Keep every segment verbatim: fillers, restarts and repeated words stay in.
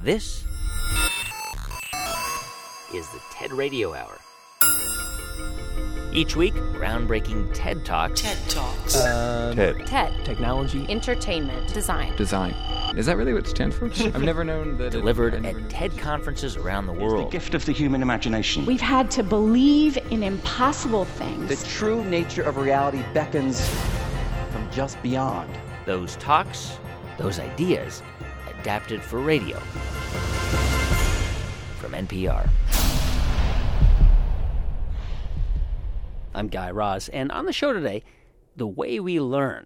This is the TED Radio Hour. Each week, groundbreaking TED Talks. TED Talks. Uh, TED. TED. Technology. Entertainment. Design. Design. Is that really what it stands for? I've never known that. Delivered it, at TED conferences around the world. The gift of the human imagination. We've had to believe in impossible things. The true nature of reality beckons from just beyond. Those talks, those ideas, adapted for radio. From N P R. I'm Guy Raz, and on the show today, the way we learn.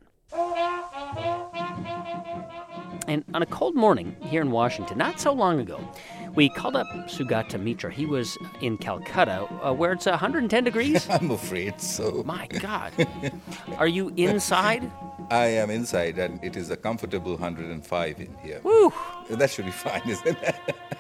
And on a cold morning here in Washington, not so long ago, we called up Sugata Mitra. He was in Calcutta, uh, where it's one hundred ten degrees. I'm afraid so. My God. Are you inside? I am inside, and it is a comfortable one hundred five in here. Woo! That should be fine, isn't it?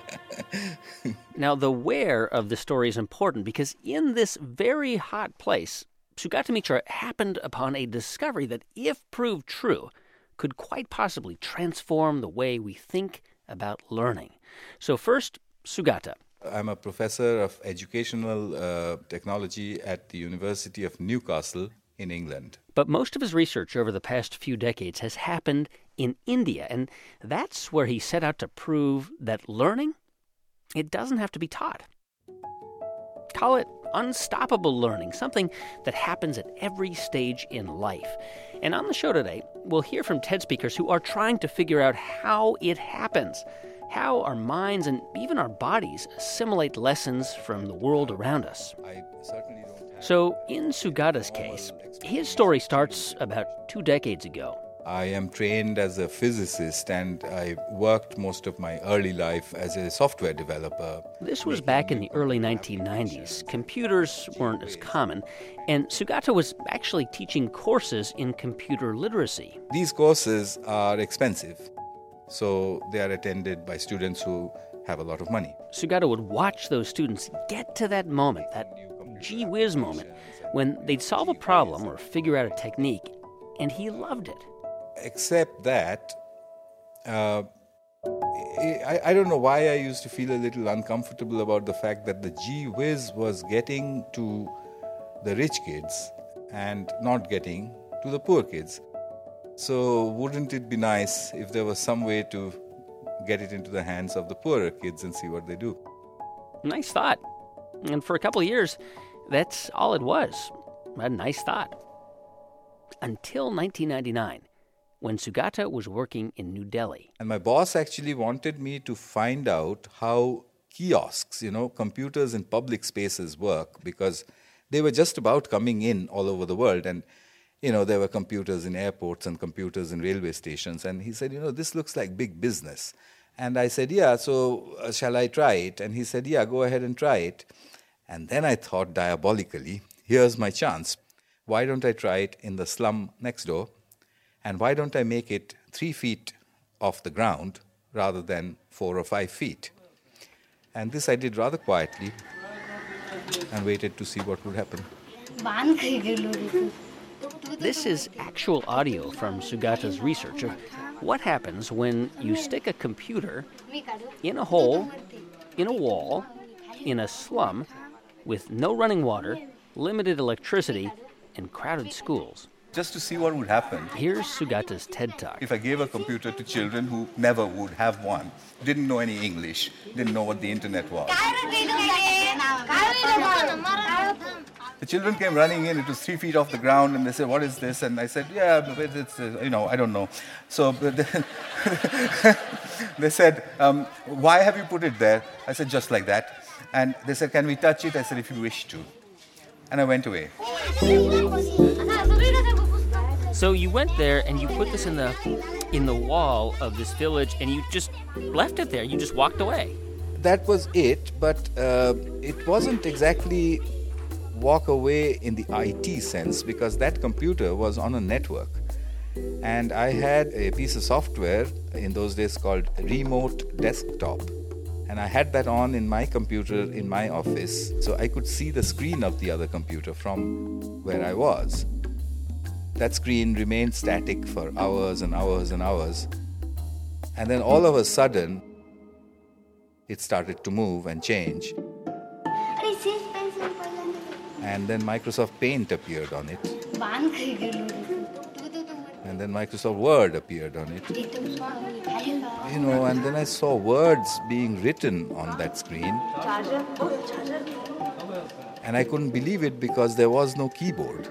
Now, the where of the story is important because in this very hot place, Sugata Mitra happened upon a discovery that, if proved true, could quite possibly transform the way we think about learning. So first, Sugata. I'm a professor of educational uh, technology at the University of Newcastle in England. But most of his research over the past few decades has happened in India, and that's where he set out to prove that learning, it doesn't have to be taught. Call it unstoppable learning, something that happens at every stage in life. And on the show today, we'll hear from TED speakers who are trying to figure out how it happens, how our minds and even our bodies assimilate lessons from the world around us. I certainly don't have So in Sugata's case, his story starts about two decades ago. I am trained as a physicist, and I worked most of my early life as a software developer. This was back in the early nineteen nineties. Computers weren't as common, and Sugata was actually teaching courses in computer literacy. These courses are expensive, so they are attended by students who have a lot of money. Sugata would watch those students get to that moment, that gee whiz moment, when they'd solve a problem or figure out a technique, and he loved it. Except that, uh, I, I don't know why I used to feel a little uncomfortable about the fact that the gee whiz was getting to the rich kids and not getting to the poor kids. So wouldn't it be nice if there was some way to get it into the hands of the poorer kids and see what they do? Nice thought. And for a couple of years, that's all it was. A nice thought. Until nineteen ninety-nine. When Sugata was working in New Delhi. And my boss actually wanted me to find out how kiosks, you know, computers in public spaces work, because they were just about coming in all over the world. And, you know, there were computers in airports and computers in railway stations. And he said, you know, this looks like big business. And I said, yeah, so uh, shall I try it? And he said, yeah, go ahead and try it. And then I thought diabolically, here's my chance. Why don't I try it in the slum next door? And why don't I make it three feet off the ground rather than four or five feet? And this I did rather quietly and waited to see what would happen. This is actual audio from Sugata's research of what happens when you stick a computer in a hole, in a wall, in a slum, with no running water, limited electricity, and crowded schools. Just to see what would happen. Here's Sugata's TED Talk. If I gave a computer to children who never would have one, didn't know any English, didn't know what the internet was. The children came running in, it was three feet off the ground, and they said, what is this? And I said, yeah, but it's, uh, you know, I don't know. So they said, um, why have you put it there? I said, just like that. And they said, can we touch it? I said, if you wish to. And I went away. So you went there and you put this in the in the wall of this village and you just left it there. You just walked away. That was it, but uh, it wasn't exactly walk away in the I T sense, because that computer was on a network. And I had a piece of software in those days called Remote Desktop. And I had that on in my computer in my office, so I could see the screen of the other computer from where I was. That screen remained static for hours and hours and hours. And then all of a sudden, it started to move and change. And then Microsoft Paint appeared on it. And then Microsoft Word appeared on it. You know, and then I saw words being written on that screen. And I couldn't believe it because there was no keyboard.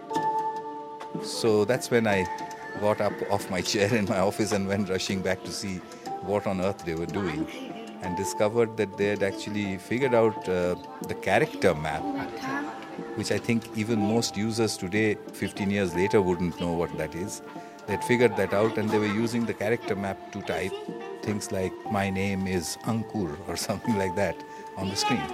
So that's when I got up off my chair in my office and went rushing back to see what on earth they were doing, and discovered that they had actually figured out uh, the character map, which I think even most users today, fifteen years later, wouldn't know what that is. They'd figured that out, and they were using the character map to type things like, my name is Ankur, or something like that on the screen.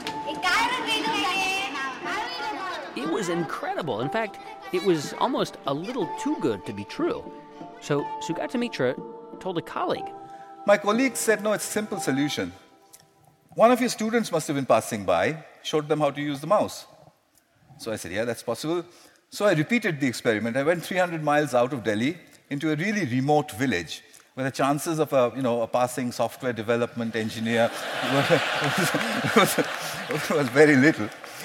It was incredible. In fact, it was almost a little too good to be true. So Sugata Mitra told a colleague, My colleague said, no, it's a simple solution. One of your students must have been passing by, showed them how to use the mouse. So I said, yeah, that's possible. So I repeated the experiment. I went three hundred miles out of Delhi into a really remote village where the chances of a, you know, a passing software development engineer was, was, was very little.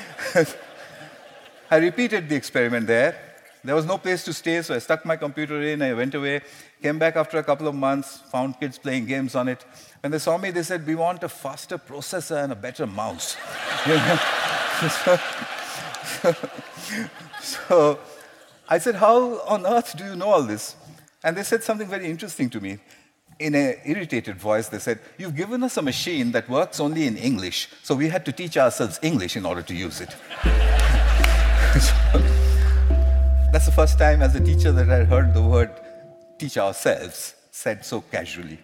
I repeated the experiment there. There was no place to stay, so I stuck my computer in, I went away, came back after a couple of months, found kids playing games on it. When they saw me, they said, we want a faster processor and a better mouse. so, so, so I said, how on earth do you know all this? And they said something very interesting to me. In an irritated voice, they said, you've given us a machine that works only in English, so we had to teach ourselves English in order to use it. So, that's the first time as a teacher that I heard the word teach ourselves said so casually.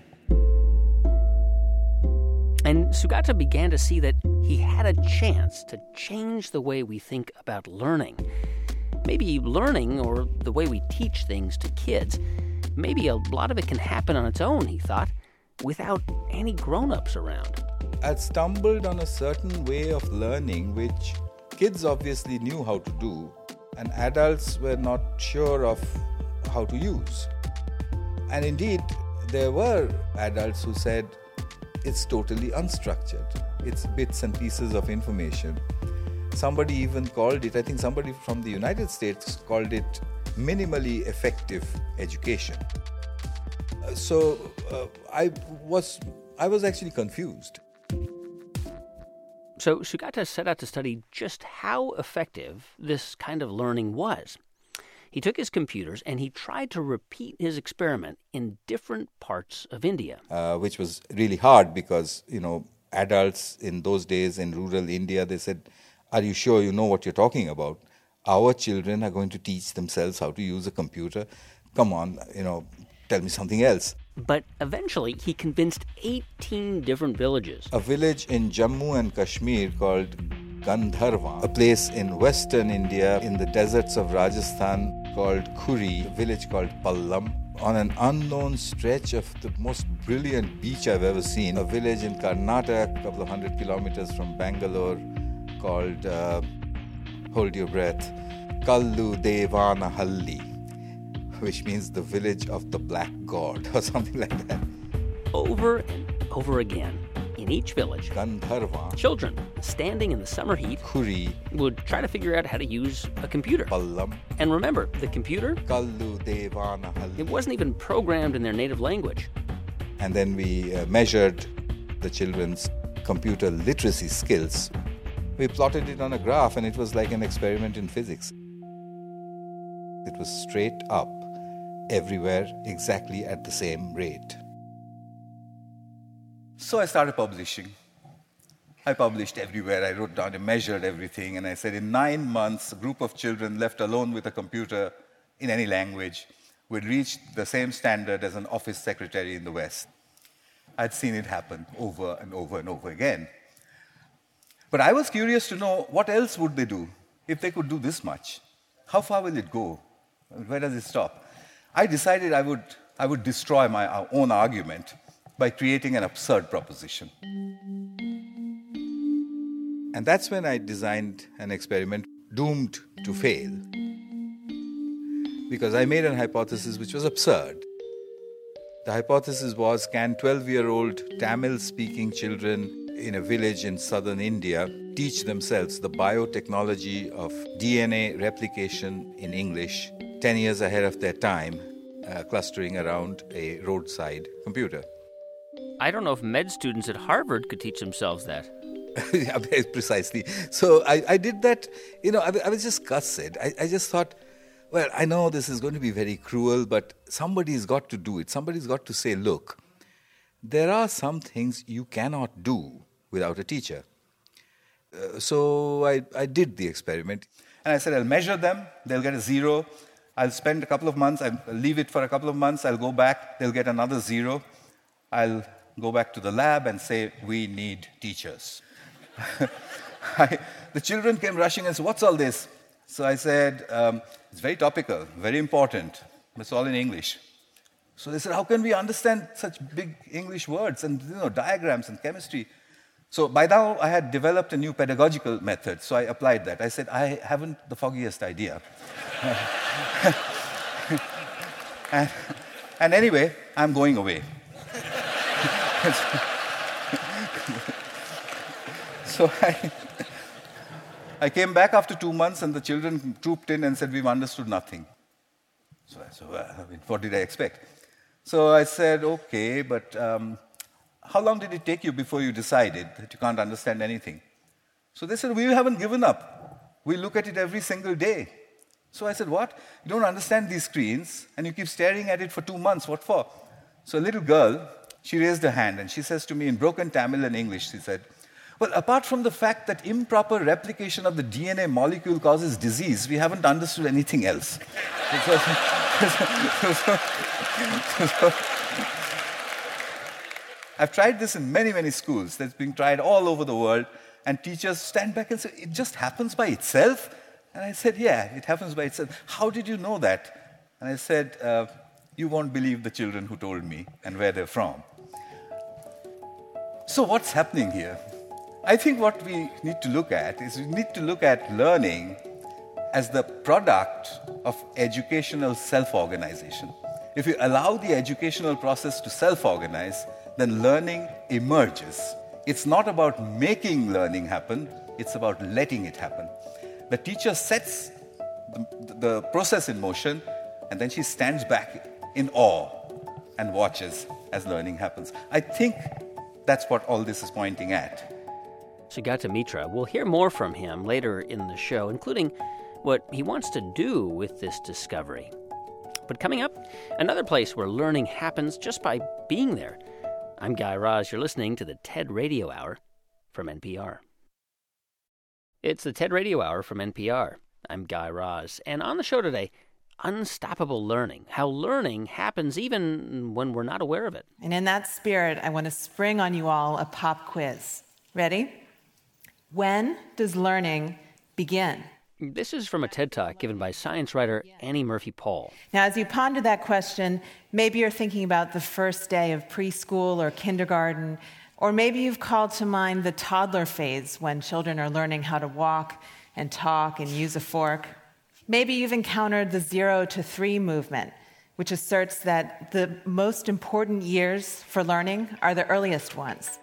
And Sugata began to see that he had a chance to change the way we think about learning. Maybe learning, or the way we teach things to kids, maybe a lot of it can happen on its own, he thought, without any grown-ups around. I'd stumbled on a certain way of learning which kids obviously knew how to do, and adults were not sure of how to use. And indeed, there were adults who said, it's totally unstructured. It's bits and pieces of information. Somebody even called it, I think somebody from the United States called it minimally effective education. Uh, so uh, I was I was actually confused. So Sugata set out to study just how effective this kind of learning was. He took his computers and he tried to repeat his experiment in different parts of India. Uh, which was really hard because, you know, adults in those days in rural India, they said, are you sure you know what you're talking about? Our children are going to teach themselves how to use a computer. Come on, you know, tell me something else. But eventually, he convinced eighteen different villages. A village in Jammu and Kashmir called Gandharva, a place in western India in the deserts of Rajasthan called Khuri, a village called Pallam, on an unknown stretch of the most brilliant beach I've ever seen, a village in Karnataka, a couple of hundred kilometers from Bangalore, called, uh, hold your breath, Kallu Devanahalli, which means the village of the black god, or something like that. Over and over again, in each village, Gandharva, children standing in the summer heat Khuri, would try to figure out how to use a computer. Pallam, And remember, the computer, Kallu Devanahalli. it wasn't even programmed in their native language. And then we uh, measured the children's computer literacy skills. We plotted it on a graph, and it was like an experiment in physics. It was straight up, everywhere, exactly at the same rate. So I started publishing. I published everywhere. I wrote down, I measured everything, and I said in nine months, a group of children left alone with a computer in any language would reach the same standard as an office secretary in the West. I'd seen it happen over and over and over again. But I was curious to know what else would they do if they could do this much? How far will it go? Where does it stop? I decided I would, I would destroy my own argument by creating an absurd proposition. And that's when I designed an experiment doomed to fail. Because I made an hypothesis which was absurd. The hypothesis was, can twelve-year-old Tamil-speaking children in a village in southern India teach themselves the biotechnology of D N A replication in English ten years ahead of their time, uh, clustering around a roadside computer? I don't know if med students at Harvard could teach themselves that. Yeah, precisely. So I, I did that, you know, I, I was just cussed. I, I just thought, well, I know this is going to be very cruel, but somebody's got to do it. Somebody's got to say, look, there are some things you cannot do without a teacher. Uh, so I, I did the experiment. And I said, I'll measure them, they'll get a zero. I'll spend a couple of months, I'll leave it for a couple of months, I'll go back, they'll get another zero. I'll go back to the lab and say, we need teachers. I, the children came rushing and said, what's all this? So I said, um, it's very topical, very important. It's all in English. So they said, how can we understand such big English words and you know, diagrams and chemistry? So by now, I had developed a new pedagogical method, so I applied that. I said, I haven't the foggiest idea. and, and anyway, I'm going away. So I, I came back after two months, and the children trooped in and said, we've understood nothing. So I said, well, I mean, what did I expect? So I said, okay, but um, how long did it take you before you decided that you can't understand anything? So they said, we haven't given up. We look at it every single day. So I said, what? You don't understand these screens, and you keep staring at it for two months. What for? So a little girl, she raised her hand, and she says to me in broken Tamil and English, she said, well, apart from the fact that improper replication of the D N A molecule causes disease, we haven't understood anything else. so, so, so, so, I've tried this in many, many schools. That's being tried all over the world. And teachers stand back and say, it just happens by itself? And I said, yeah, it happens by itself. How did you know that? And I said, uh, you won't believe the children who told me and where they're from. So what's happening here? I think what we need to look at is we need to look at learning as the product of educational self-organization. If you allow the educational process to self-organize, then learning emerges. It's not about making learning happen, it's about letting it happen. The teacher sets the, the process in motion, and then she stands back in awe and watches as learning happens. I think that's what all this is pointing at. Sugata Mitra. We'll hear more from him later in the show, including what he wants to do with this discovery. But coming up, another place where learning happens just by being there. I'm Guy Raz. You're listening to the TED Radio Hour from N P R. It's the TED Radio Hour from N P R. I'm Guy Raz. And on the show today, unstoppable learning, how learning happens even when we're not aware of it. And in that spirit, I want to spring on you all a pop quiz. Ready? When does learning begin? This is from a TED Talk given by science writer Annie Murphy Paul. Now, as you ponder that question, maybe you're thinking about the first day of preschool or kindergarten, or maybe you've called to mind the toddler phase when children are learning how to walk and talk and use a fork. Maybe you've encountered the zero to three movement, which asserts that the most important years for learning are the earliest ones.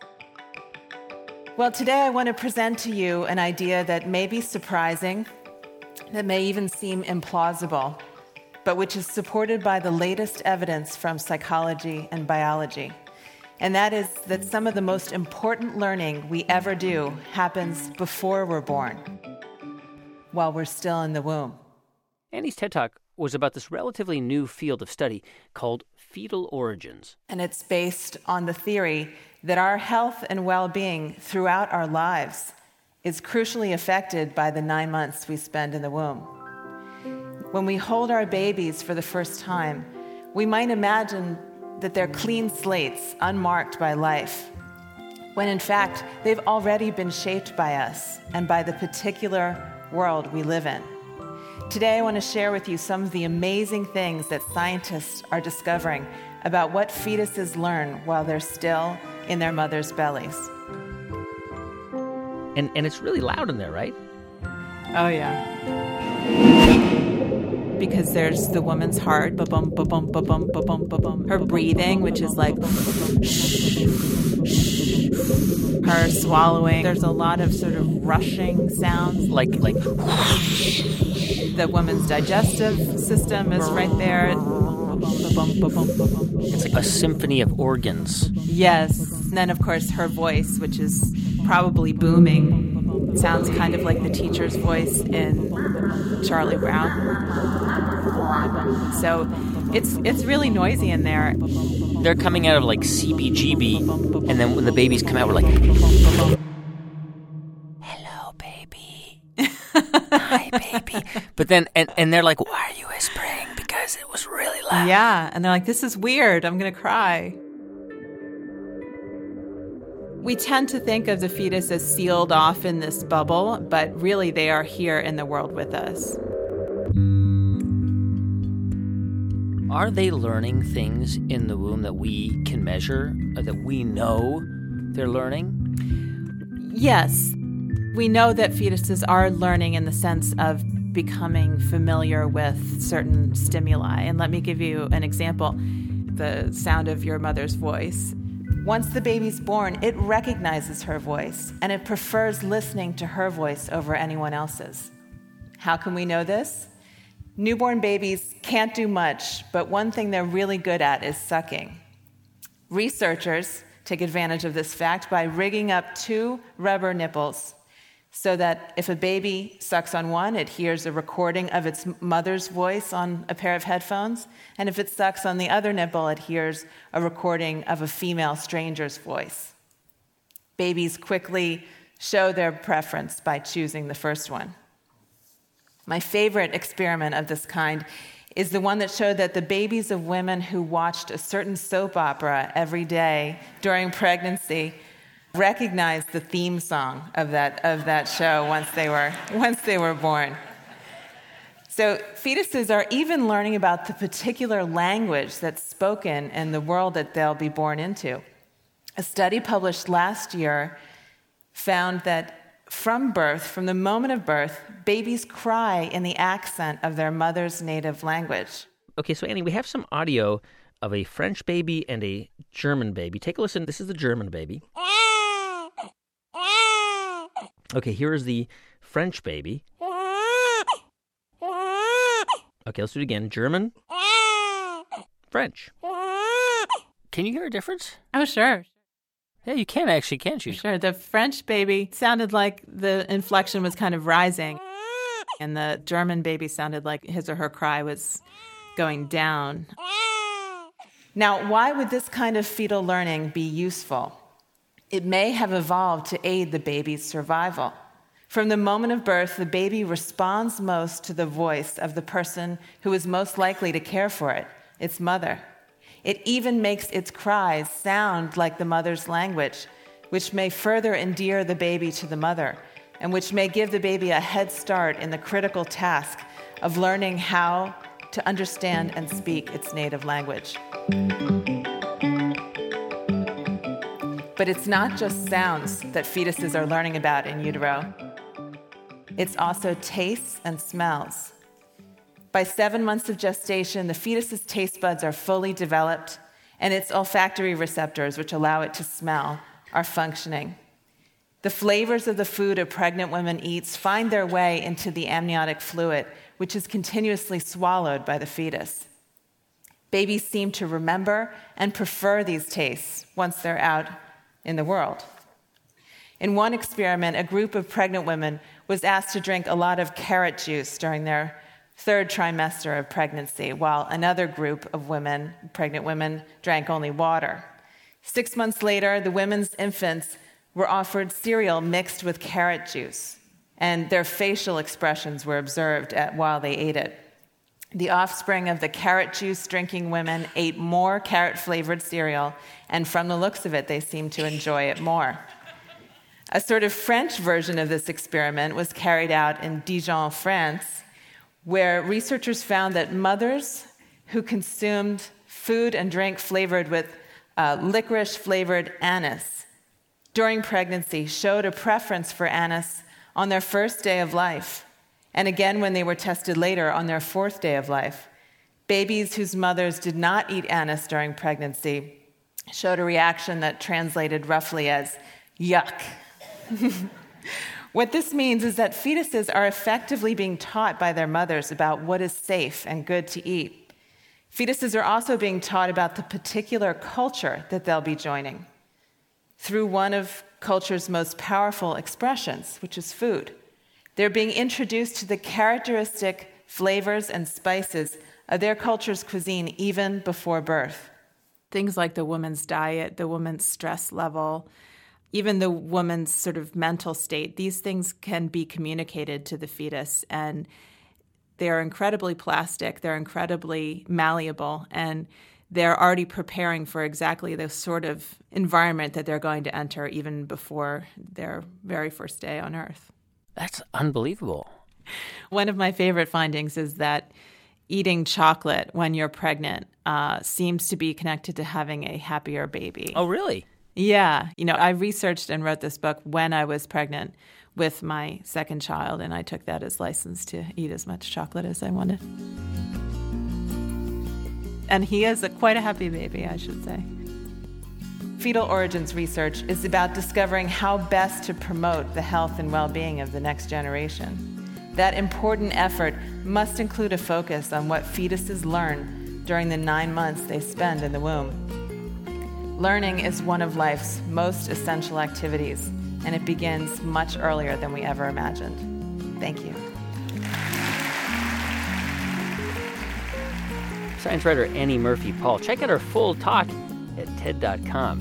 Well, today I want to present to you an idea that may be surprising, that may even seem implausible, but which is supported by the latest evidence from psychology and biology. And that is that some of the most important learning we ever do happens before we're born, while we're still in the womb. Annie's TED Talk was about this relatively new field of study called fetal origins. And it's based on the theory that our health and well-being throughout our lives is crucially affected by the nine months we spend in the womb. When we hold our babies for the first time, we might imagine that they're clean slates, unmarked by life, when in fact, they've already been shaped by us and by the particular world we live in. Today, I want to share with you some of the amazing things that scientists are discovering about what fetuses learn while they're still in their mother's bellies. And and it's really loud in there, right? Oh, yeah. because there's the woman's heart, ba-bum, ba-bum, ba-bum, ba-bum, ba-bum. Her breathing, which is like her swallowing. There's a lot of sort of rushing sounds. Like, like, the woman's digestive system is right there. It's like a symphony of organs. Yes. And then, of course, her voice, which is probably booming. It sounds kind of like the teacher's voice in Charlie Brown. So it's it's really noisy in there. They're coming out of like C B G B, and then when the babies come out, we're like, hello, baby. Hi, baby. But then, and, and they're like, why are you whispering? Because it was really loud. Yeah, and they're like, this is weird. I'm going to cry. We tend to think of the fetus as sealed off in this bubble, but really they are here in the world with us. Are they learning things in the womb that we can measure, or that we know they're learning? Yes. We know that fetuses are learning in the sense of becoming familiar with certain stimuli. And let me give you an example. The sound of your mother's voice. Once the baby's born, it recognizes her voice, and it prefers listening to her voice over anyone else's. How can we know this? Newborn babies can't do much, but one thing they're really good at is sucking. Researchers take advantage of this fact by rigging up two rubber nipples so that if a baby sucks on one, it hears a recording of its mother's voice on a pair of headphones, and if it sucks on the other nipple, it hears a recording of a female stranger's voice. Babies quickly show their preference by choosing the first one. My favorite experiment of this kind is the one that showed that the babies of women who watched a certain soap opera every day during pregnancy recognized the theme song of that of that show once they were once they were born. So fetuses are even learning about the particular language that's spoken in the world that they'll be born into. A study published last year found that from birth, from the moment of birth, babies cry in the accent of their mother's native language. Okay, so Annie, we have some audio of a French baby and a German baby. Take a listen. This is the German baby. Okay, here is the French baby. Okay, let's do it again. German. French. Can you hear a difference? Oh, sure. Yeah, you can actually, can't you? Sure. The French baby sounded like the inflection was kind of rising, and the German baby sounded like his or her cry was going down. Now, why would this kind of fetal learning be useful? It may have evolved to aid the baby's survival. From the moment of birth, the baby responds most to the voice of the person who is most likely to care for it, its mother. It even makes its cries sound like the mother's language, which may further endear the baby to the mother, and which may give the baby a head start in the critical task of learning how to understand and speak its native language. But it's not just sounds that fetuses are learning about in utero. It's also tastes and smells. By seven months of gestation, the fetus's taste buds are fully developed, and its olfactory receptors, which allow it to smell, are functioning. The flavors of the food a pregnant woman eats find their way into the amniotic fluid, which is continuously swallowed by the fetus. Babies seem to remember and prefer these tastes once they're out in the world. In one experiment, a group of pregnant women was asked to drink a lot of carrot juice during their third trimester of pregnancy, while another group of women, pregnant women, drank only water. Six months later, the women's infants were offered cereal mixed with carrot juice, and their facial expressions were observed at, while they ate it. The offspring of the carrot juice drinking women ate more carrot-flavored cereal, and from the looks of it, they seemed to enjoy it more. A sort of French version of this experiment was carried out in Dijon, France, where researchers found that mothers who consumed food and drink flavored with uh, licorice-flavored anise during pregnancy showed a preference for anise on their first day of life. and again when they were tested later on their fourth day of life. Babies whose mothers did not eat anise during pregnancy showed a reaction that translated roughly as yuck. What this means is that fetuses are effectively being taught by their mothers about what is safe and good to eat. Fetuses are also being taught about the particular culture that they'll be joining through one of culture's most powerful expressions, which is food. They're being introduced to the characteristic flavors and spices of their culture's cuisine even before birth. Things like the woman's diet, the woman's stress level, even the woman's sort of mental state, these things can be communicated to the fetus, and they're incredibly plastic, they're incredibly malleable, and they're already preparing for exactly the sort of environment that they're going to enter even before their very first day on Earth. That's unbelievable. One of my favorite findings is that eating chocolate when you're pregnant uh, seems to be connected to having a happier baby. Oh, really? Yeah. You know, I researched and wrote this book when I was pregnant with my second child, and I took that as license to eat as much chocolate as I wanted. And he is a, quite a happy baby, I should say. Fetal origins research is about discovering how best to promote the health and well-being of the next generation. That important effort must include a focus on what fetuses learn during the nine months they spend in the womb. Learning is one of life's most essential activities, and it begins much earlier than we ever imagined. Thank you. Science writer Annie Murphy Paul. Check out her full talk at T E D dot com.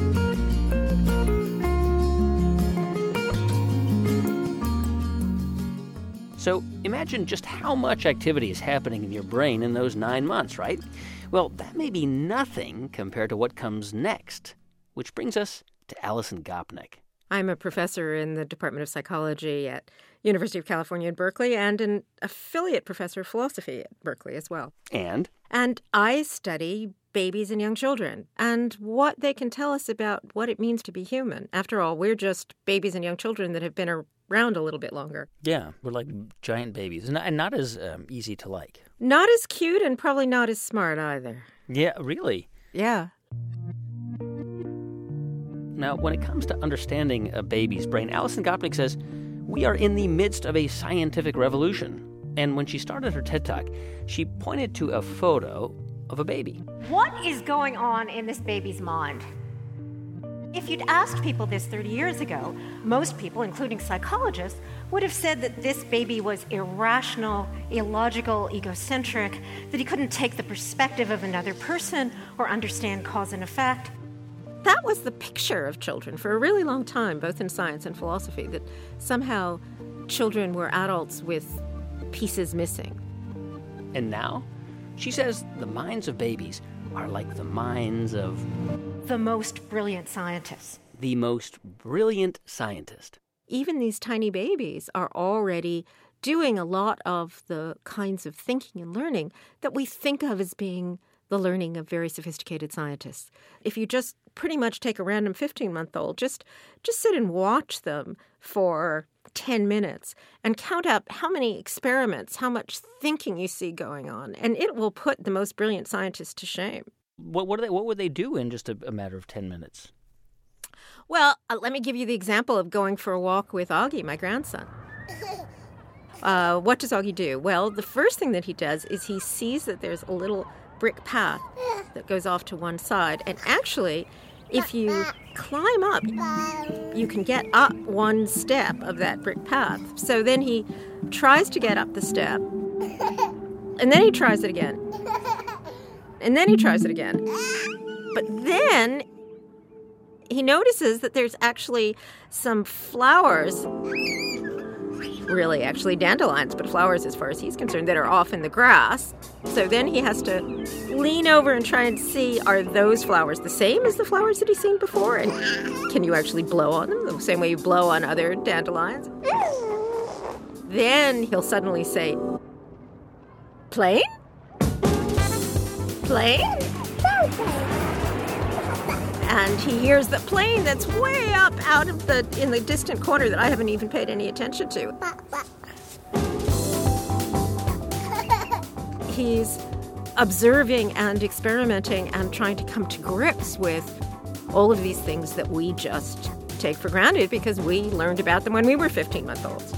So imagine just how much activity is happening in your brain in those nine months, right? Well, that may be nothing compared to what comes next, which brings us to Alison Gopnik. I'm a professor in the Department of Psychology at University of California in Berkeley and an affiliate professor of philosophy at Berkeley as well. And? And I study babies and young children and what they can tell us about what it means to be human. After all, we're just babies and young children that have been around a little bit longer. Yeah, we're like giant babies, and not as um, easy to like. Not as cute and probably not as smart either. Yeah, really? Yeah. Now, when it comes to understanding a baby's brain, Alison Gopnik says, we are in the midst of a scientific revolution. And when she started her TED Talk, she pointed to a photo of a baby. What is going on in this baby's mind? If you'd asked people this thirty years ago, most people, including psychologists, would have said that this baby was irrational, illogical, egocentric, that he couldn't take the perspective of another person or understand cause and effect. That was the picture of children for a really long time, both in science and philosophy, that somehow children were adults with pieces missing. And now, she says the minds of babies are like the minds of... the most brilliant scientists. The most brilliant scientist. Even these tiny babies are already doing a lot of the kinds of thinking and learning that we think of as being the learning of very sophisticated scientists. If you just pretty much take a random fifteen-month-old, just just sit and watch them for ten minutes and count up how many experiments, how much thinking you see going on, and it will put the most brilliant scientists to shame. What what, do they, what would they do in just a, a matter of ten minutes? Well, uh, let me give you the example of going for a walk with Augie, my grandson. Uh, what does Augie do? Well, the first thing that he does is he sees that there's a little brick path that goes off to one side. And actually, if you climb up, you can get up one step of that brick path. So then he tries to get up the step, and then he tries it again. And then he tries it again. But then he notices that there's actually some flowers, really actually dandelions, but flowers as far as he's concerned, that are off in the grass. So then he has to lean over and try and see, are those flowers the same as the flowers that he's seen before? And can you actually blow on them the same way you blow on other dandelions? Then he'll suddenly say, plane? Plane? And he hears the plane that's way up out of the in the distant corner that I haven't even paid any attention to. he's observing and experimenting and trying to come to grips with all of these things that we just take for granted because we learned about them when we were fifteen-month-olds.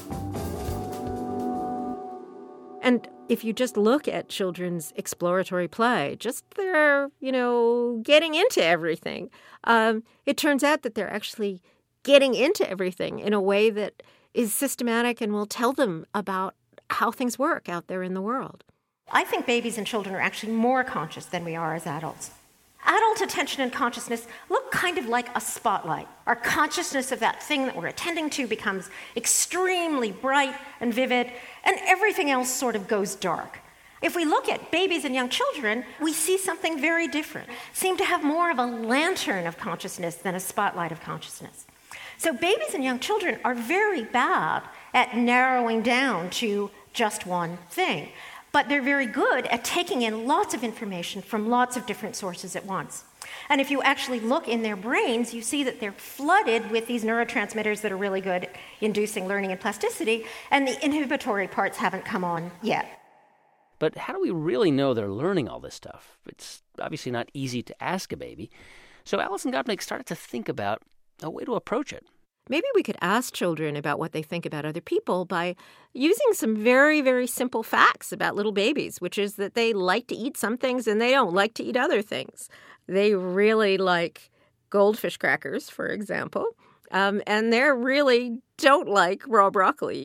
And if you just look at children's exploratory play, just their, you know, getting into everything, um, it turns out that they're actually getting into everything in a way that is systematic and will tell them about how things work out there in the world. I think babies and children are actually more conscious than we are as adults. Adult attention and consciousness look kind of like a spotlight. Our consciousness of that thing that we're attending to becomes extremely bright and vivid, and everything else sort of goes dark. If we look at babies and young children, we see something very different, seem to have more of a lantern of consciousness than a spotlight of consciousness. So babies and young children are very bad at narrowing down to just one thing. But they're very good at taking in lots of information from lots of different sources at once. And if you actually look in their brains, you see that they're flooded with these neurotransmitters that are really good at inducing learning and plasticity, and the inhibitory parts haven't come on yet. But how do we really know they're learning all this stuff? It's obviously not easy to ask a baby. So Alison Gopnik started to think about a way to approach it. Maybe we could ask children about what they think about other people by using some very, very simple facts about little babies, which is that they like to eat some things and they don't like to eat other things. They really like goldfish crackers, for example, um, and they really don't like raw broccoli.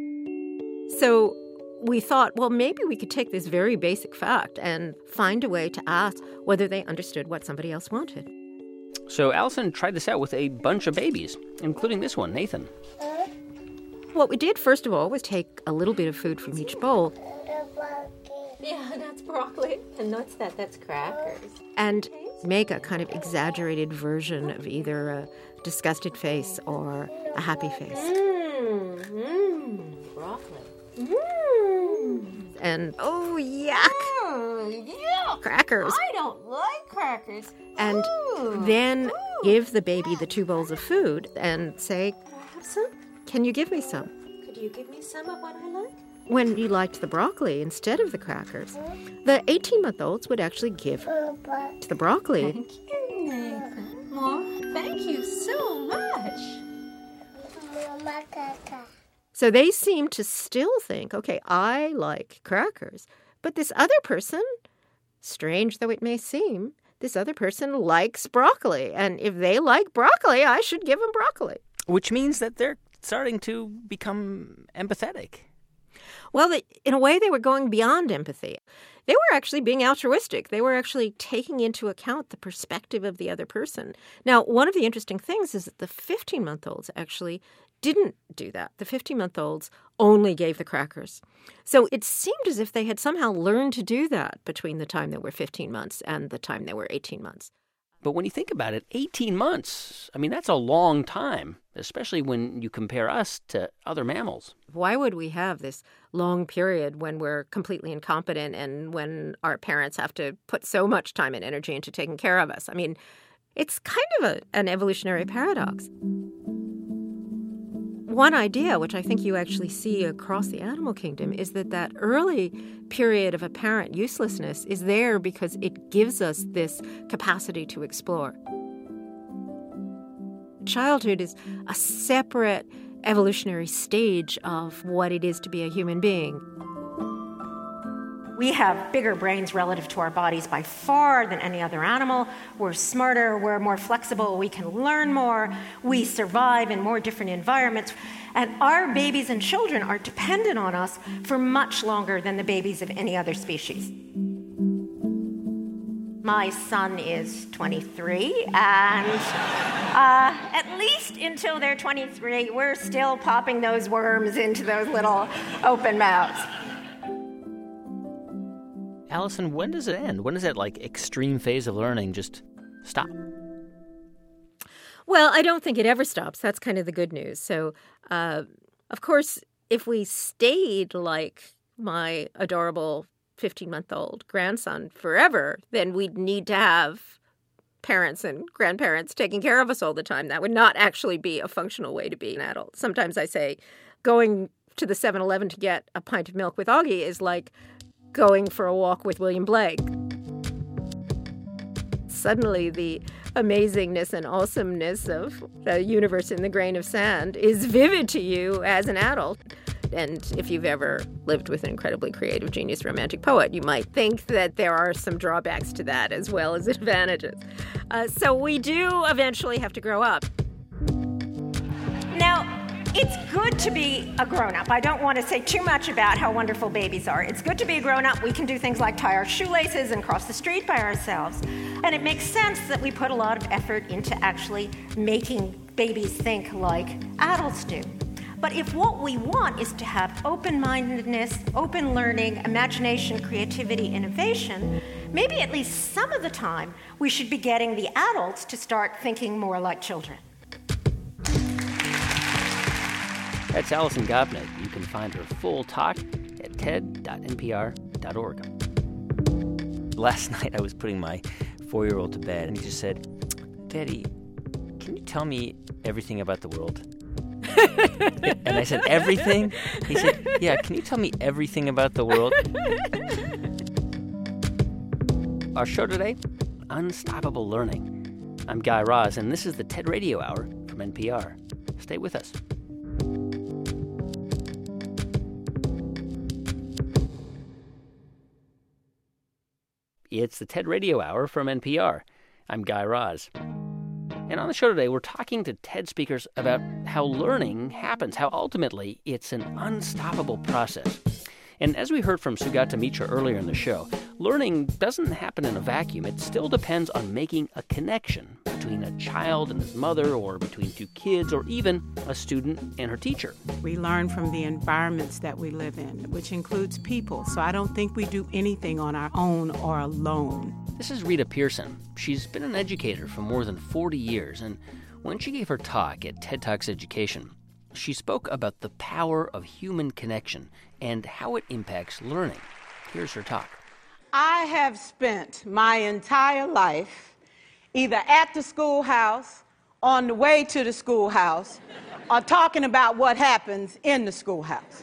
So we thought, well, maybe we could take this very basic fact and find a way to ask whether they understood what somebody else wanted. So Alison tried this out with a bunch of babies, including this one, Nathan. What we did, first of all, was take a little bit of food from each bowl. Yeah, that's broccoli. And what's that? That's crackers. And make a kind of exaggerated version of either a disgusted face or a happy face. Mmm, mmm, broccoli. Mmm. And, oh, yuck. Mm, yuck. Crackers. I don't like crackers. And Ooh. then Ooh. give the baby the two bowls of food and say, Can I have some? Can you give me some? Could you give me some of what I like? When you liked the broccoli instead of the crackers, the eighteen-month-olds would actually give to the broccoli. Thank you, Nathan. More. Thank you so much. So they seem to still think, okay, I like crackers, but this other person, strange though it may seem, this other person likes broccoli. And if they like broccoli, I should give them broccoli. Which means that they're starting to become empathetic. Well, they, in a way, they were going beyond empathy. They were actually being altruistic. They were actually taking into account the perspective of the other person. Now, one of the interesting things is that the fifteen-month-olds actually didn't do that. The fifteen-month-olds only gave the crackers. So it seemed as if they had somehow learned to do that between the time they were fifteen months and the time they were eighteen months. But when you think about it, eighteen months, I mean, that's a long time, especially when you compare us to other mammals. Why would we have this long period when we're completely incompetent and when our parents have to put so much time and energy into taking care of us? I mean, it's kind of a, an evolutionary paradox. One idea, which I think you actually see across the animal kingdom, is that that early period of apparent uselessness is there because it gives us this capacity to explore. Childhood is a separate evolutionary stage of what it is to be a human being. We have bigger brains relative to our bodies by far than any other animal. We're smarter, we're more flexible, we can learn more, we survive in more different environments. And our babies and children are dependent on us for much longer than the babies of any other species. My son is twenty-three, and uh, at least until they're twenty-three, we're still popping those worms into those little open mouths. Alison, when does it end? When does that, like, extreme phase of learning just stop? Well, I don't think it ever stops. That's kind of the good news. So, uh, of course, if we stayed like my adorable fifteen-month-old grandson forever, then we'd need to have parents and grandparents taking care of us all the time. That would not actually be a functional way to be an adult. Sometimes I say going to the seven eleven to get a pint of milk with Augie is like Going for a Walk with William Blake. Suddenly, the amazingness and awesomeness of the universe in the grain of sand is vivid to you as an adult. And if you've ever lived with an incredibly creative, genius romantic poet, you might think that there are some drawbacks to that as well as advantages. Uh, so we do eventually have to grow up. Now, it's good to be a grown-up. I don't want to say too much about how wonderful babies are. It's good to be a grown-up. We can do things like tie our shoelaces and cross the street by ourselves. And it makes sense that we put a lot of effort into actually making babies think like adults do. But if what we want is to have open-mindedness, open learning, imagination, creativity, innovation, maybe at least some of the time we should be getting the adults to start thinking more like children. That's Alison Gopnik. You can find her full talk at ted dot n p r dot org. Last night I was putting my four-year-old to bed, and he just said, "Daddy, can you tell me everything about the world?" And I said, "Everything?" He said, "Yeah, can you tell me everything about the world?" Our show today, Unstoppable Learning. I'm Guy Raz, and this is the TED Radio Hour from N P R. Stay with us. It's the TED Radio Hour from N P R. I'm Guy Raz. And on the show today, we're talking to TED speakers about how learning happens, how ultimately it's an unstoppable process. And as we heard from Sugata Mitra earlier in the show, learning doesn't happen in a vacuum. It still depends on making a connection between a child and his mother, or between two kids, or even a student and her teacher. We learn from the environments that we live in, which includes people. So I don't think we do anything on our own or alone. This is Rita Pearson. She's been an educator for more than forty years, and when she gave her talk at TED Talks Education, she spoke about the power of human connection and how it impacts learning. Here's her talk. I have spent my entire life either at the schoolhouse, on the way to the schoolhouse, or talking about what happens in the schoolhouse.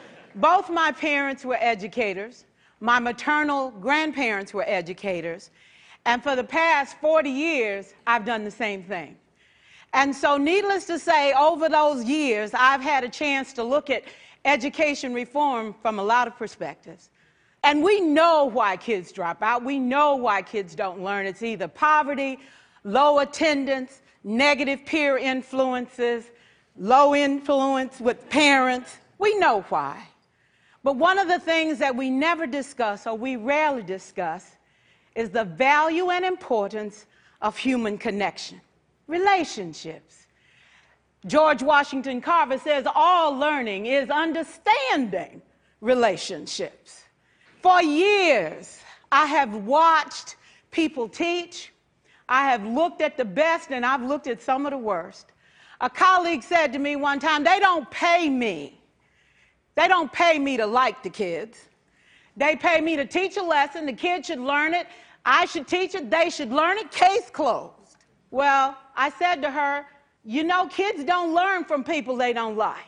Both my parents were educators. My maternal grandparents were educators. And for the past forty years, I've done the same thing. And so needless to say, over those years, I've had a chance to look at education reform from a lot of perspectives. And we know why kids drop out. We know why kids don't learn. It's either poverty, low attendance, negative peer influences, low influence with parents. We know why. But one of the things that we never discuss, or we rarely discuss, is the value and importance of human connection, relationships. George Washington Carver says all learning is understanding relationships. For years, I have watched people teach. I have looked at the best, and I've looked at some of the worst. A colleague said to me one time, they don't pay me. They don't pay me to like the kids. They pay me to teach a lesson. The kids should learn it. I should teach it. They should learn it. Case closed. Well, I said to her, you know, kids don't learn from people they don't like.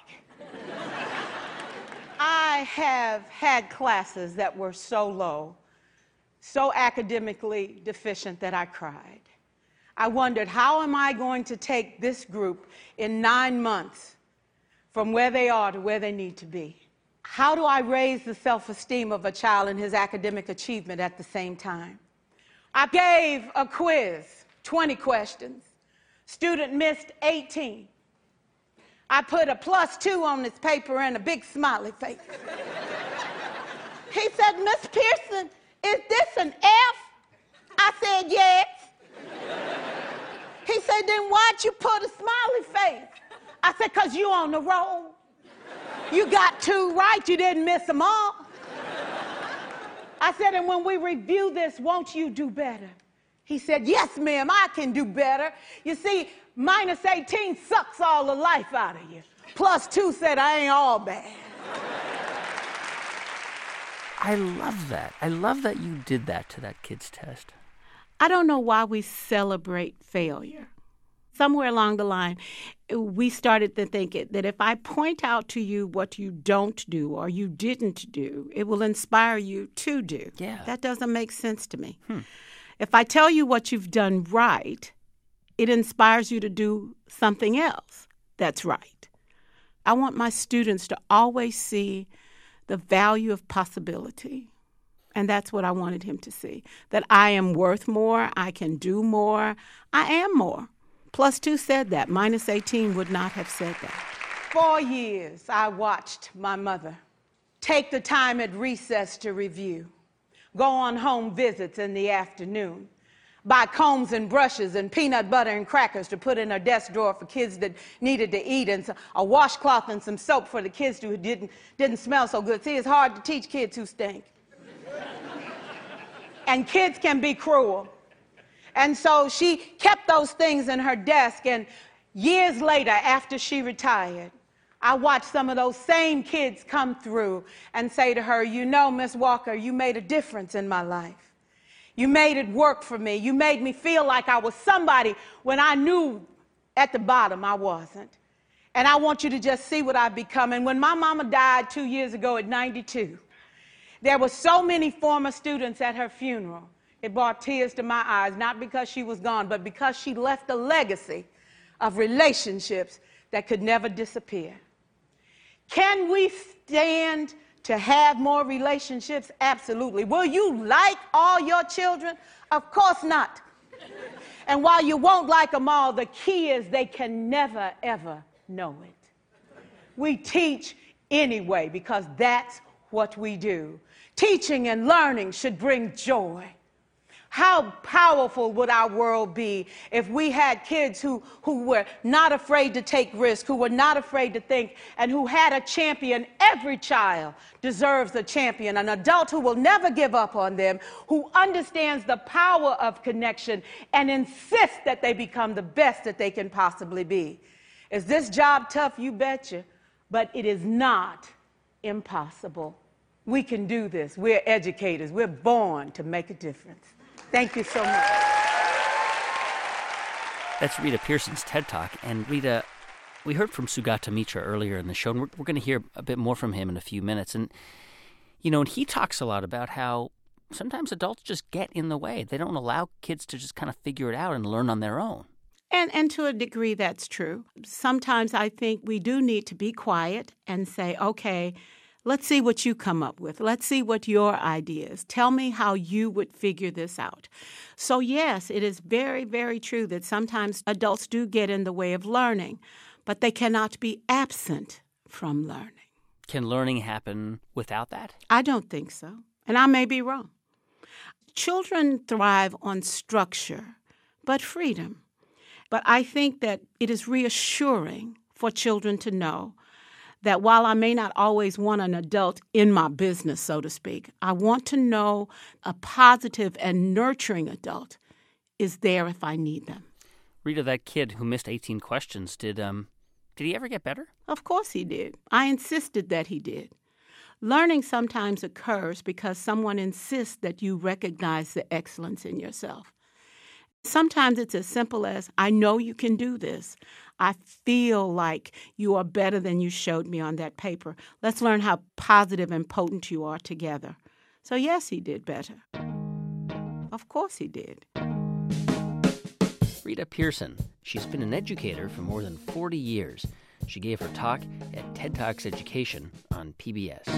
I have had classes that were so low, so academically deficient that I cried. I wondered, how am I going to take this group in nine months from where they are to where they need to be? How do I raise the self-esteem of a child and his academic achievement at the same time? I gave a quiz, twenty questions. Student missed eighteen. I put a plus two on this paper and a big smiley face. He said, Miss Pearson, is this an F? I said, yes. He said, then why'd you put a smiley face? I said, because you on the roll. You got two right, you didn't miss them all. I said, and when we review this, won't you do better? He said, yes, ma'am, I can do better. You see, minus eighteen sucks all the life out of you. Plus two said, I ain't all bad. I love that. I love that you did that to that kid's test. I don't know why we celebrate failure. somewhere along the line, we started to think it, that if I point out to you what you don't do or you didn't do, it will inspire you to do. Yeah. That doesn't make sense to me. Hmm. If I tell you what you've done right, it inspires you to do something else that's right. I want my students to always see the value of possibility. And that's what I wanted him to see, that I am worth more, I can do more, I am more. Plus two said that. Minus eighteen would not have said that. For years, I watched my mother take the time at recess to review, go on home visits in the afternoon, buy combs and brushes and peanut butter and crackers to put in her desk drawer for kids that needed to eat, and a washcloth and some soap for the kids who didn't, didn't smell so good. See, it's hard to teach kids who stink. And kids can be cruel. And so she kept those things in her desk, and years later, after she retired, I watched some of those same kids come through and say to her, you know, Miss Walker, you made a difference in my life. You made it work for me. You made me feel like I was somebody when I knew at the bottom I wasn't. And I want you to just see what I've become. And when my mama died two years ago at ninety-two, there were so many former students at her funeral. It brought tears to my eyes, not because she was gone, but because she left a legacy of relationships that could never disappear. Can we stand to have more relationships? Absolutely. Will you like all your children? Of course not. And while you won't like them all, the key is they can never, ever know it. We teach anyway because that's what we do. Teaching and learning should bring joy. How powerful would our world be if we had kids who, who were not afraid to take risks, who were not afraid to think, and who had a champion? Every child deserves a champion, an adult who will never give up on them, who understands the power of connection and insists that they become the best that they can possibly be. Is this job tough? You betcha. But it is not impossible. We can do this. We're educators. We're born to make a difference. Thank you so much. That's Rita Pierson's TED Talk. And Rita, we heard from Sugata Mitra earlier in the show, and we're, we're going to hear a bit more from him in a few minutes. And, you know, and he talks a lot about how sometimes adults just get in the way. They don't allow kids to just kind of figure it out and learn on their own. And, and to a degree, that's true. Sometimes I think we do need to be quiet and say, okay, let's see what you come up with. Let's see what your idea is. Tell me how you would figure this out. So, yes, it is very, very true that sometimes adults do get in the way of learning, but they cannot be absent from learning. Can learning happen without that? I don't think so, and I may be wrong. Children thrive on structure, but freedom. But I think that it is reassuring for children to know that while I may not always want an adult in my business, so to speak, I want to know a positive and nurturing adult is there if I need them. Rita, that kid who missed eighteen questions, did um, did he ever get better? Of course he did. I insisted that he did. Learning sometimes occurs because someone insists that you recognize the excellence in yourself. Sometimes it's as simple as, I know you can do this. I feel like you are better than you showed me on that paper. Let's learn how positive and potent you are together. So yes, he did better. Of course he did. Rita Pierson. She's been an educator for more than forty years. She gave her talk at TED Talks Education on P B S.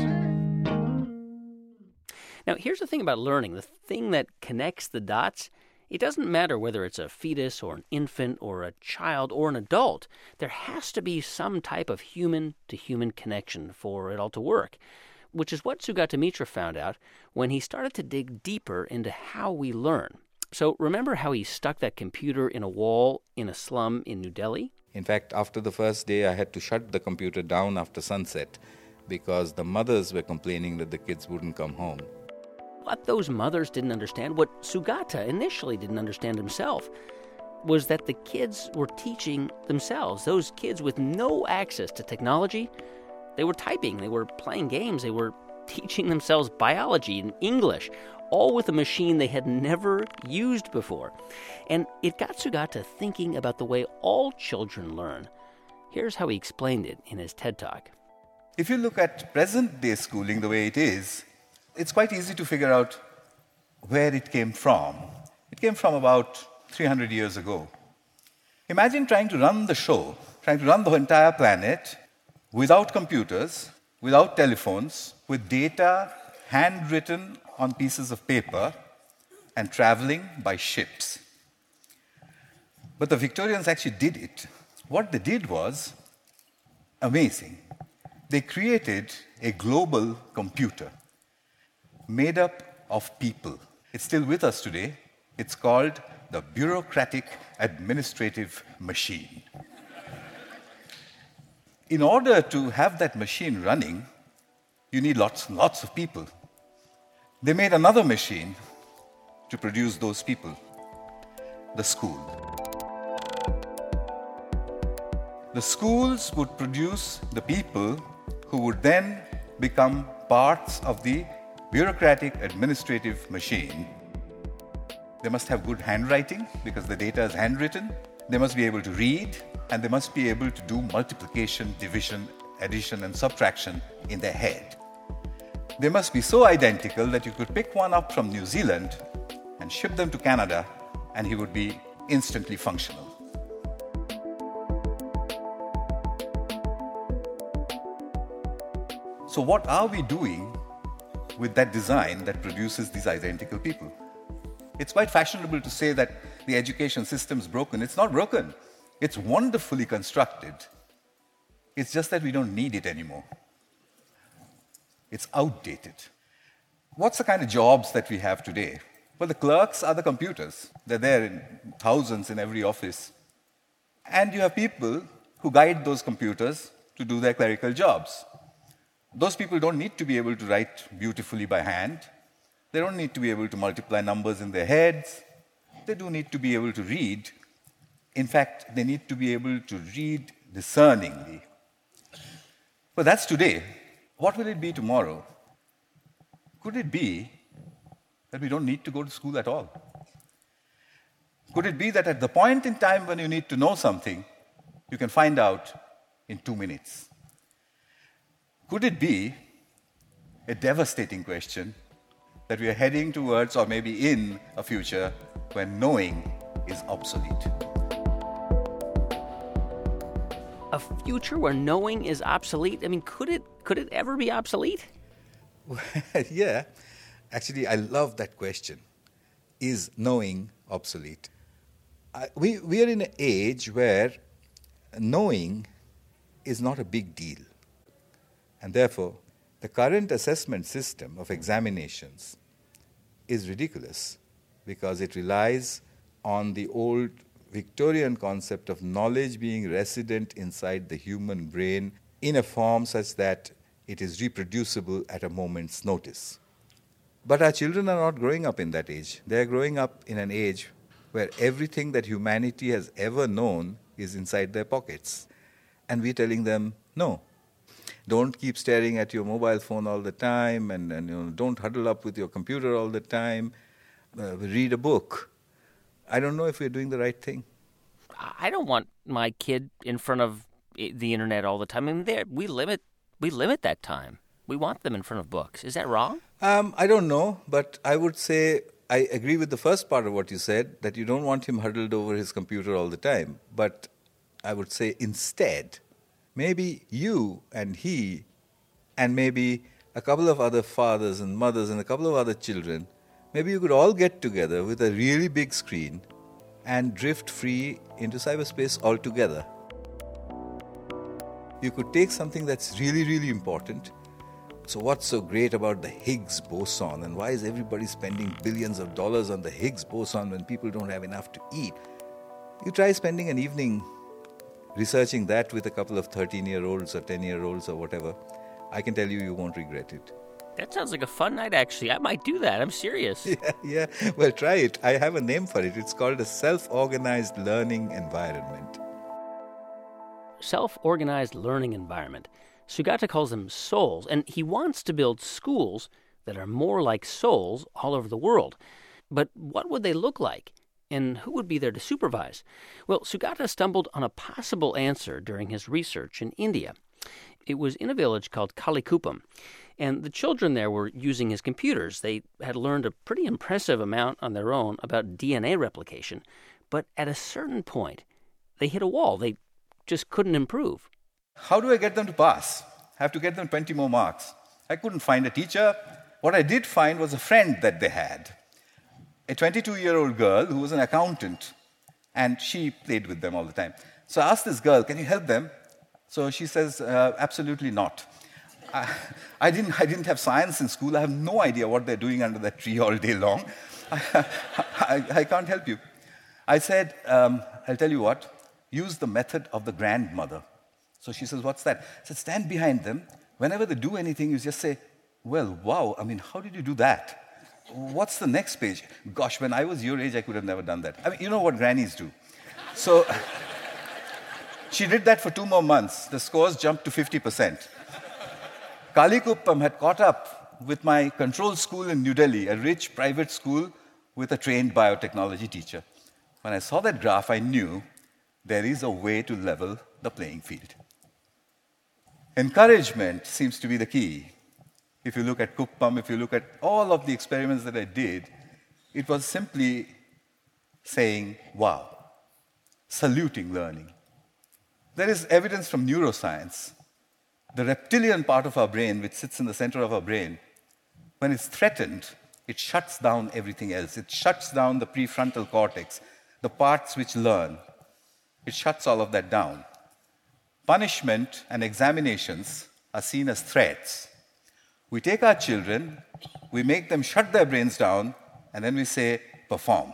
Now, here's the thing about learning. The thing that connects the dots, it doesn't matter whether it's a fetus or an infant or a child or an adult. There has to be some type of human-to-human connection for it all to work, which is what Sugata Mitra found out when he started to dig deeper into how we learn. So remember how he stuck that computer in a wall in a slum in New Delhi? In fact, after the first day, I had to shut the computer down after sunset because the mothers were complaining that the kids wouldn't come home. What those mothers didn't understand, what Sugata initially didn't understand himself, was that the kids were teaching themselves. Those kids with no access to technology, they were typing, they were playing games, they were teaching themselves biology and English, all with a machine they had never used before. And it got Sugata thinking about the way all children learn. Here's how he explained it in his TED Talk. If you look at present-day schooling the way it is, it's quite easy to figure out where it came from. It came from about three hundred years ago. Imagine trying to run the show, trying to run the entire planet without computers, without telephones, with data handwritten on pieces of paper and traveling by ships. But the Victorians actually did it. What they did was amazing. They created a global computer made up of people. It's still with us today. It's called the Bureaucratic Administrative Machine. In order to have that machine running, you need lots and lots of people. They made another machine to produce those people, the school. The schools would produce the people who would then become parts of the bureaucratic administrative machine. They must have good handwriting because the data is handwritten. They must be able to read, and they must be able to do multiplication, division, addition, and subtraction in their head. They must be so identical that you could pick one up from New Zealand and ship them to Canada, and he would be instantly functional. So what are we doing with that design that produces these identical people? It's quite fashionable to say that the education system is broken. It's not broken. It's wonderfully constructed. It's just that we don't need it anymore. It's outdated. What's the kind of jobs that we have today? Well, the clerks are the computers. They're there in thousands in every office. And you have people who guide those computers to do their clerical jobs. Those people don't need to be able to write beautifully by hand. They don't need to be able to multiply numbers in their heads. They do need to be able to read. In fact, they need to be able to read discerningly. But that's today. What will it be tomorrow? Could it be that we don't need to go to school at all? Could it be that at the point in time when you need to know something, you can find out in two minutes? Could it be a devastating question that we are heading towards, or maybe in, a future when knowing is obsolete? A future where knowing is obsolete? I mean, could it could it ever be obsolete? Yeah. Actually, I love that question. Is knowing obsolete? I, we, we are in an age where knowing is not a big deal. And therefore, the current assessment system of examinations is ridiculous because it relies on the old Victorian concept of knowledge being resident inside the human brain in a form such that it is reproducible at a moment's notice. But our children are not growing up in that age. They are growing up in an age where everything that humanity has ever known is inside their pockets. And we're telling them, no. Don't keep staring at your mobile phone all the time, and, and you know, don't huddle up with your computer all the time. Uh, read a book. I don't know if we're doing the right thing. I don't want my kid in front of the internet all the time. I mean, there we limit we limit that time. We want them in front of books. Is that wrong? Um, I don't know, but I would say I agree with the first part of what you said, that you don't want him huddled over his computer all the time. But I would say instead, maybe you and he and maybe a couple of other fathers and mothers and a couple of other children, maybe you could all get together with a really big screen and drift free into cyberspace altogether. You could take something that's really, really important. So what's so great about the Higgs boson, and why is everybody spending billions of dollars on the Higgs boson when people don't have enough to eat? You try spending an evening researching that with a couple of thirteen-year-olds or ten-year-olds or whatever. I can tell you, you won't regret it. That sounds like a fun night, actually. I might do that. I'm serious. Yeah, yeah. Well, try it. I have a name for it. It's called a self-organized learning environment. Self-organized learning environment. Sugata calls them souls, and he wants to build schools that are more like souls all over the world. But what would they look like? And who would be there to supervise? Well, Sugata stumbled on a possible answer during his research in India. It was in a village called Kalikuppam, and the children there were using his computers. They had learned a pretty impressive amount on their own about D N A replication, but at a certain point, they hit a wall. They just couldn't improve. How do I get them to pass? I have to get them twenty more marks. I couldn't find a teacher. What I did find was a friend that they had, a twenty-two-year-old girl who was an accountant, and she played with them all the time. So I asked this girl, can you help them? So she says, uh, absolutely not. I, I, didn't, I didn't have science in school. I have no idea what they're doing under that tree all day long. I, I, I can't help you. I said, um, I'll tell you what, use the method of the grandmother. So she says, what's that? I said, stand behind them. Whenever they do anything, you just say, well, wow, I mean, how did you do that? What's the next page? Gosh, when I was your age, I could have never done that. I mean, you know what grannies do. So she did that for two more months. The scores jumped to fifty percent. Kalikuppam had caught up with my control school in New Delhi, a rich private school with a trained biotechnology teacher. When I saw that graph, I knew there is a way to level the playing field. Encouragement seems to be the key. If you look at Kuppam, if you look at all of the experiments that I did, it was simply saying, wow, saluting learning. There is evidence from neuroscience. The reptilian part of our brain, which sits in the center of our brain, when it's threatened, it shuts down everything else. It shuts down the prefrontal cortex, the parts which learn. It shuts all of that down. Punishment and examinations are seen as threats. We take our children, we make them shut their brains down, and then we say, perform.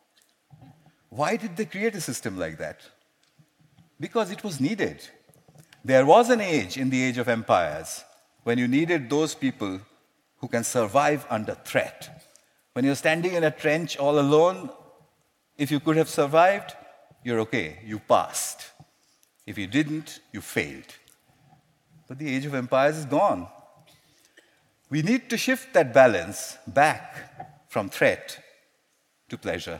Why did they create a system like that? Because it was needed. There was an age in the age of empires when you needed those people who can survive under threat. When you're standing in a trench all alone, if you could have survived, you're okay, you passed. If you didn't, you failed. But the age of empires is gone. We need to shift that balance back from threat to pleasure.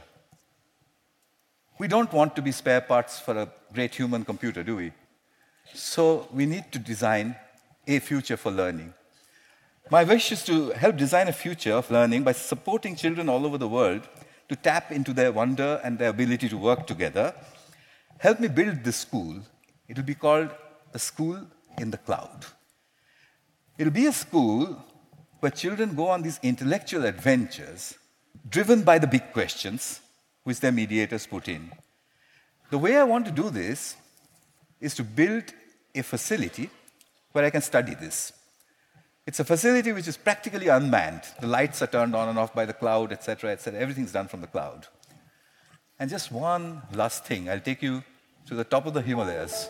We don't want to be spare parts for a great human computer, do we? So we need to design a future for learning. My wish is to help design a future of learning by supporting children all over the world to tap into their wonder and their ability to work together. Help me build this school. It will be called a school in the cloud. It will be a school where children go on these intellectual adventures driven by the big questions which their mediators put in. The way I want to do this is to build a facility where I can study this. It's a facility which is practically unmanned. The lights are turned on and off by the cloud, et cetera, et cetera. Everything's done from the cloud. And just one last thing. I'll take you to the top of the Himalayas.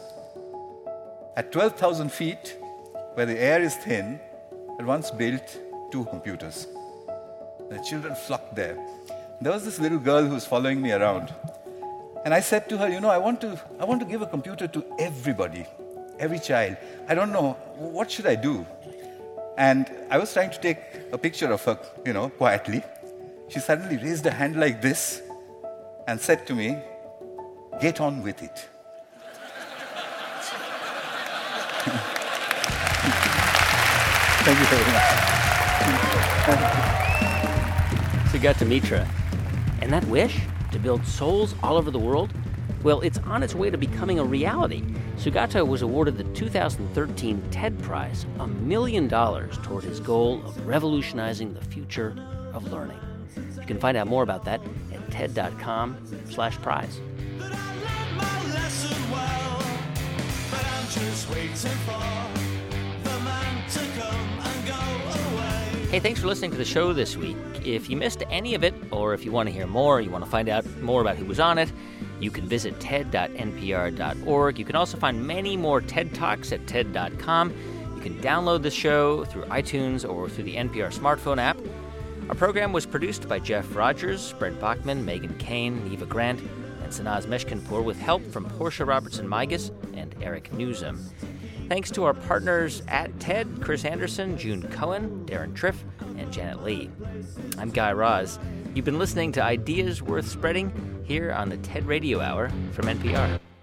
At twelve thousand feet, where the air is thin, I once built two computers. The children flocked there. There was this little girl who was following me around. And I said to her, you know, I want to, I want to give a computer to everybody, every child. I don't know, what should I do? And I was trying to take a picture of her, you know, quietly. She suddenly raised her hand like this and said to me, get on with it. Thank you very much. Sugata Mitra. And that wish to build souls all over the world? Well, it's on its way to becoming a reality. Sugata was awarded the two thousand thirteen TED Prize, a million dollars toward his goal of revolutionizing the future of learning. You can find out more about that at ted.com slash prize. Hey, thanks for listening to the show this week. If you missed any of it, or if you want to hear more, you want to find out more about who was on it, you can visit ted dot n p r dot org. You can also find many more TED Talks at ted dot com. You can download the show through iTunes or through the N P R smartphone app. Our program was produced by Jeff Rogers, Brent Bachman, Megan Kane, Neva Grant, and Sanaz Meshkinpour with help from Portia Robertson-Migas and Eric Newsom. Thanks to our partners at TED, Chris Anderson, June Cohen, Darren Triff, and Janet Lee. I'm Guy Raz. You've been listening to Ideas Worth Spreading here on the TED Radio Hour from N P R.